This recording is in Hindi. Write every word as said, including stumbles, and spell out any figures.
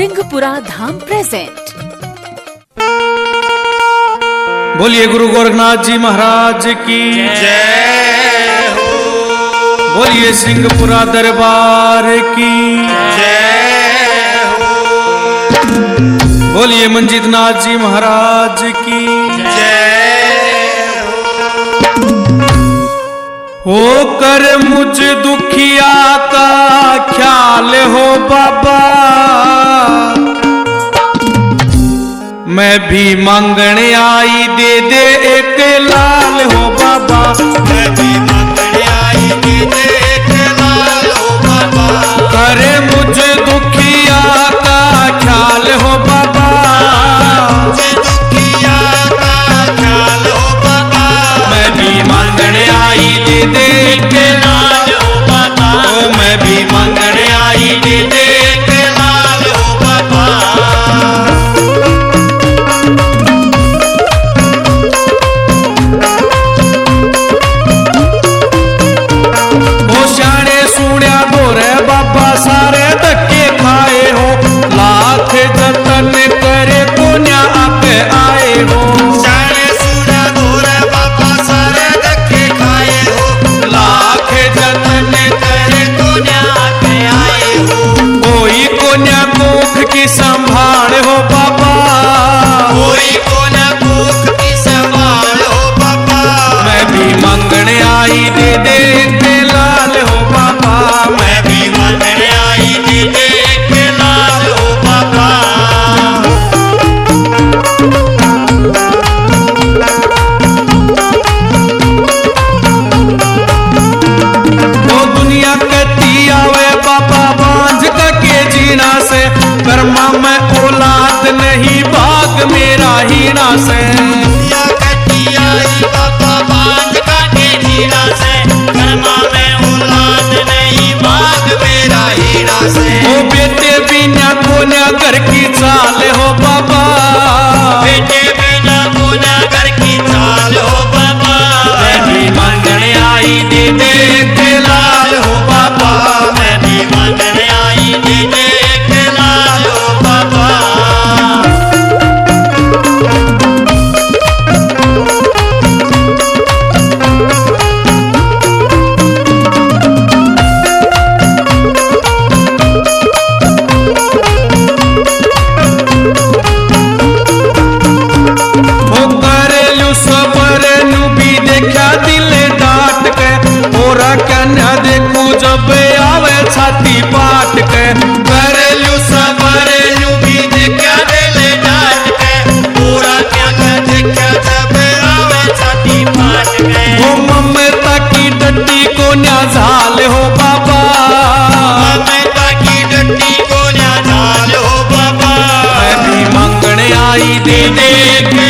सिंहपुरा धाम प्रेजेंट। बोलिए गुरु गोरखनाथ जी महाराज की जय हो। बोलिए सिंहपुरा दरबार की जय हो। बोलिए मंजीतनाथ जी महाराज की जय हो। कर मुझ दुखिया का ख्याल हो बाबा, मैं भी मांगने आई दे दे एक लाल हो बाबा। मैं भी मांगने आई दे दे एक लाल हो बाबा। करे मुझे दुखिया का ख्याल हो बाबा, मुझे दुखिया का ख्याल हो बाबा। मैं भी मांगने आई दे दे एक लाल हो बाबा। ओ मैं भी मांगने आई दे दे एक लाल हो बाबा। सारे धक्के खाए हो, लाख जतन करे कोन्या आपे आए हो। सारे सूड़ा धोरे बाबा सारे धक्के खाए हो, लाख जतन करे कोन्या आपे आए हो। कोई कोन्या कोख की संभाल हो बाबा, कोई कोन्या कोख की संभाल हो बाबा। मैं भी मांगने आई दे दे के लाल हो बाबा। मैं भी मांगने आई दे दे के लाल हो बाबा। वो दुनिया कहती आवे बाबा बांझ के जीना से, कर्मा में औलाद नहीं भाग मेरा हीना से। दुनिया कहती आई बाबा बांझ के जीना से, कर्मा में औलाद नहीं भाग मेरा हीरा से। ओ बेटे बिना कोन्या घर की चाल हो बाबा, बेटे बिना कोन्या घर की चाल हो बाबा। मैं भी मांगने आई दे दे के लाल हो बाबा। मैं भी मांगने आई दे दे के लाल हो बाबा। जब आवे छाती पाट के, करेलू सबरेलू भी देखा दिल डाट के। पूरा क्या क्या देखा जब आवे छाती पाट के। वो ममता की डट्टी को न्याझाल हो बाबा, ममता की डट्टी को न्याझाल हो बाबा। मैं भी मांगने आई दे दे